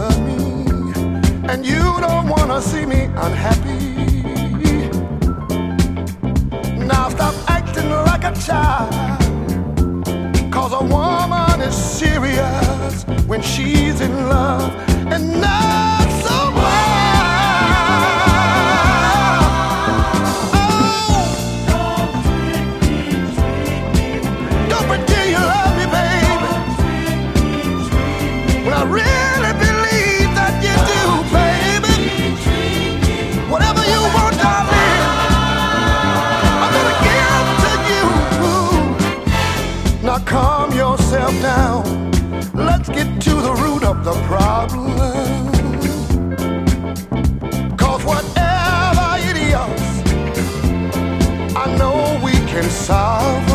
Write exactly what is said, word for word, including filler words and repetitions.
love me, and you don't wanna see me unhappy. Now stop acting like a child, cause a woman is serious when she's in love, and not so wild. Oh, don't treat me, treat me. Don't pretend you love me, baby, when I really believe that you do, baby. Whatever you want, darling, I'm gonna give to you. Now calm yourself down. Let's get to the root of the problem. Cause whatever it is, I know we can solve